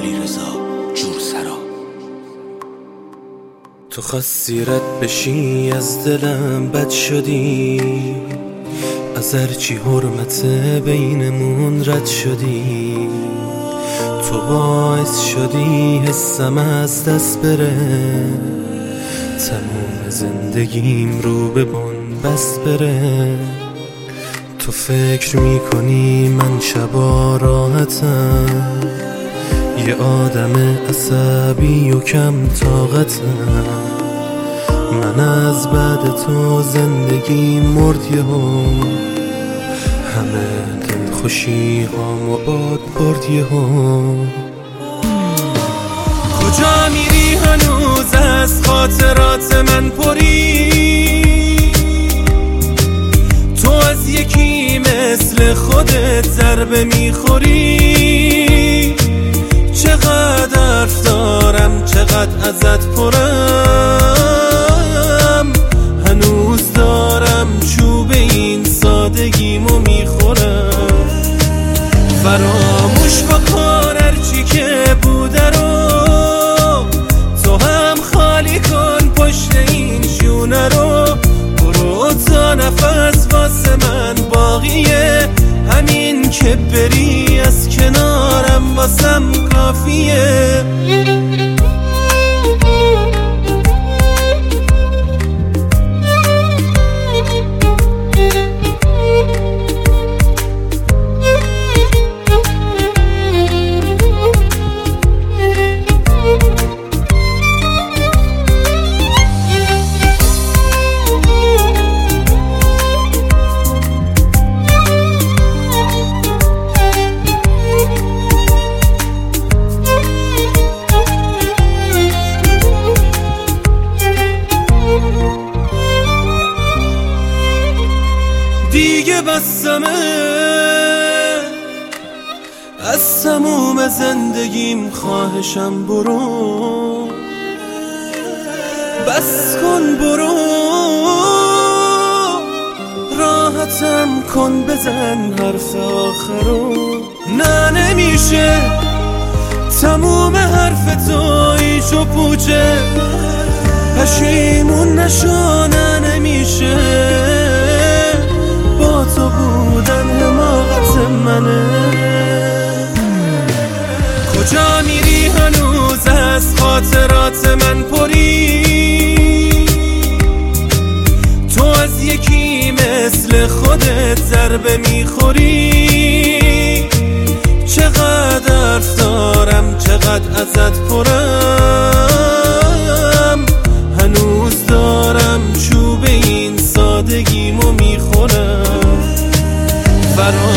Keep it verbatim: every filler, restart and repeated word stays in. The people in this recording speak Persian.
علیرضا جورسرا. تو خواستی رد بشی از دلم بد شدی، از هرچی حرمت بینمون رد شدی. تو باعث شدی حسم از دست بره، تمام زندگیم رو به بن‌بست بره. تو فکر میکنی من شبا راحتم، یه آدم عصبی و کم طاقتم. من از بعد تو زندگی مرد یهو، همه دل خوشی هام و باد برد یهو. کجا میری هنوز از خاطرات من پری؟ تو از یکی مثل خودت ضربه میخوری. چقدر حرف دارم چقدر ازت پرم، هنوز دارم چوب این سادگیمو میخورم. فراموش بکن هرچی که بوده رو، تو هم خالی کن پشت این شونه رو. برو تا نفس واسه من باقیه، همین که بری از کنارم واسم کافیه. دیگه بسمه از تموم زندگیم، خواهشم برو بس کن، برو راحتم کن، بزن حرف آخرو. نه نمیشه تموم حرف تو ایش و پوچه، پشیمون نشو. نه نمیشه با تو بودن حماقت منه. کجا میری هنوز از خاطرات من پری؟ تو از یکی مثل خودت ضربه میخوری. چقدر حرف دارم چقدر ازت پرم، هنوز دارم چوب این سادگیمو میخورم. فراموش